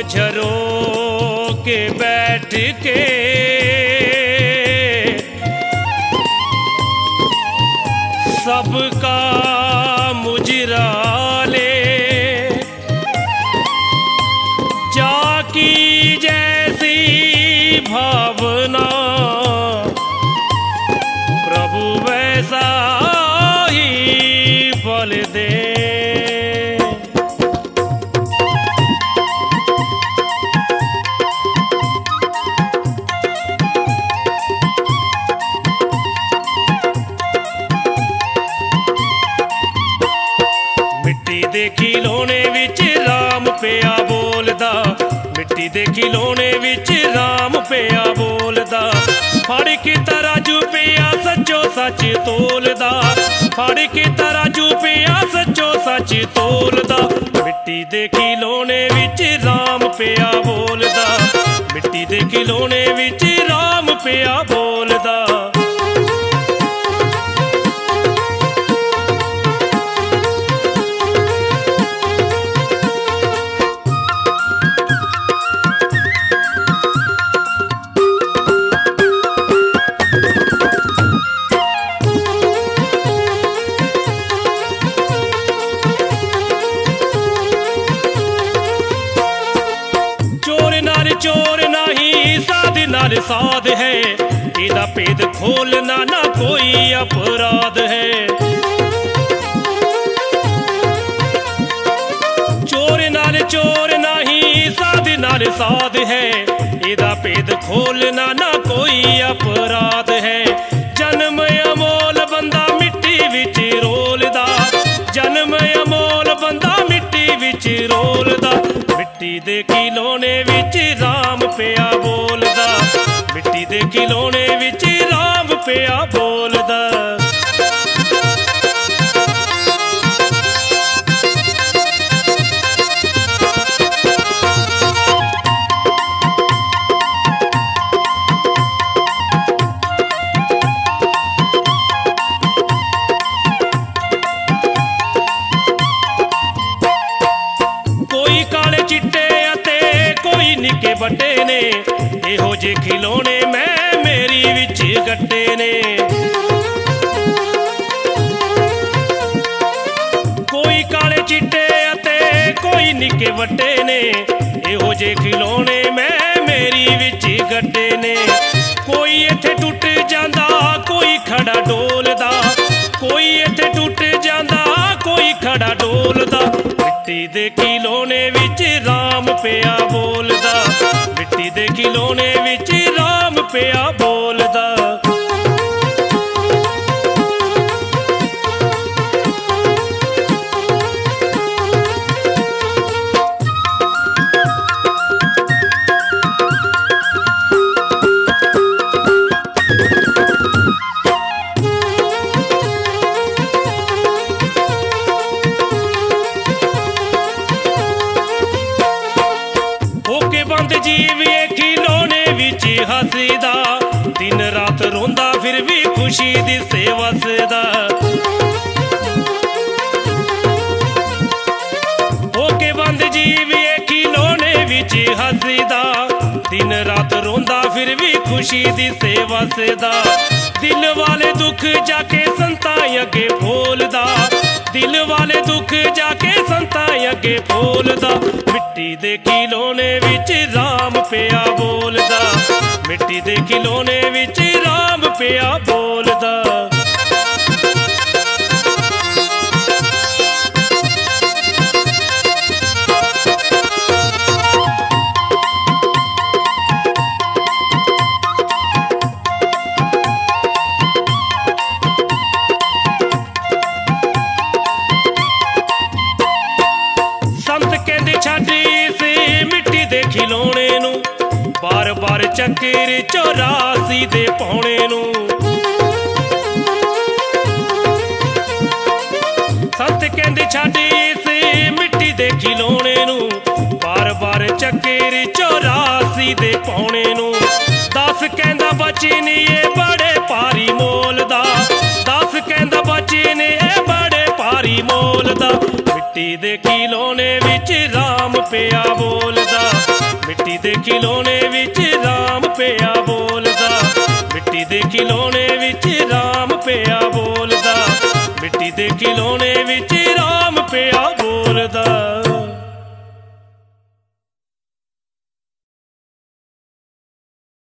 झरोके बैठ के सबका मुजरा ले, जाकी जैसी भावना प्रभु वैसा ही फल दे। मिट्टी दे खिलौने विच राम पिया बोलदा, मिट्टी दे खिलौने विच राम पिया बोलदा, फड़ के तराजू पिया सच्चो सच तोलदा, फड़ के तराजू पिया सच्चो सच तोलदा। मिट्टी दे खिलौने विच राम पिया बोलदा, मिट्टी दे खिलौने विच राम पिया बोलदा। चोर नहीं साध नाल साध है, इदा भेद खोलना ना कोई अपराध है। चोर नहीं साध नाल साध है, इदा भेद खोलना ना कोई अपराध है। जन्म अमोल बंदा मिट्टी विच रोलदा, जन्म अमोल बंदा मिट्टी विच रोलदा। मिट्टी दे खिलौने विच राम पिया बोलदा, मिट्टी दे खिलौने विच राम पिया बोलदा। कोई काले चिट्टे अते कोई निके बड्डे ने, इहो जे खिलौने मैं मेरी विच गड्डे ने। कोई काले चिट्टे अते कोई निके बड्डे ने, इहो जे खिलौने मैं मेरी विच गड्डे ने। कोई इत्थे टुट जांदा कोई खड़ा डोलदा, कोई इत्थे टुट जांदा कोई खड़ा डोलदा। मिट्टी दे खिलौने विच राम पिया बोलदा, मिट्टी दे खिलौने विच राम पिया बोलदा। बंद जीव ये खिलौने विच हसदा, दिन रात रोंदा फिर भी खुशी दिसे वसदा। होके बंद जीव ये खिलौने विच हसदा, दिन रात रोंदा फिर भी खुशी दिसे वसदा। दिल वाले दुख जाके संतां अगे बोलदा, दिल वाले दुख जाके संतां अगे बोलदा। मिट्टी दे खिलौने विच राम पिया बोलदा, मिट्टी दे खिलौने विच राम पिया बोलदा। संत कहंदे छड्ड इस मिट्टी दे खिलौने नूं, बार बार चक्कर 84 दे पौने नूं। संत कहंदे छड्ड इस मिट्टी दे खिलौने नूं, बार बार चक्कर 84 दे पौने नूं। दस कहंदा बचन ये बड़े भारी मोल दा, दस कहंदा बचन ये बड़े भारी मोल दा। मिट्टी दे खिलौने विच राम पिया बोलदा, ਮਿੱਟੀ ਦੇ ਖਿਡੌਣੇ ਵਿੱਚ ਰਾਮ ਪਿਆ ਬੋਲਦਾ, ਮਿੱਟੀ ਦੇ ਖਿਡੌਣੇ ਵਿੱਚ ਰਾਮ ਪਿਆ ਬੋਲਦਾ, ਮਿੱਟੀ ਦੇ ਖਿਡੌਣੇ ਵਿੱਚ ਰਾਮ ਪਿਆ ਬੋਲਦਾ।